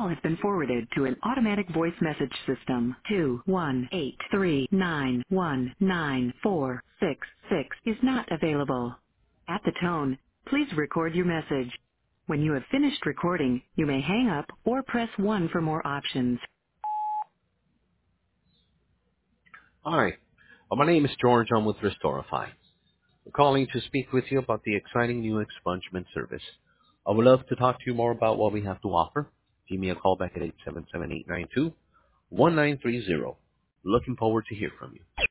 call has been forwarded to an automatic voice message system. 21839194666 is not available. At the tone, please record your message. When you have finished recording, you may hang up or press 1 for more options. Hi. My name is George. I'm with Restorify. I'm calling to speak with you about the exciting new expungement service. I would love to talk to you more about what we have to offer. Give me a call back at 877-892-1930. Looking forward to hear from you.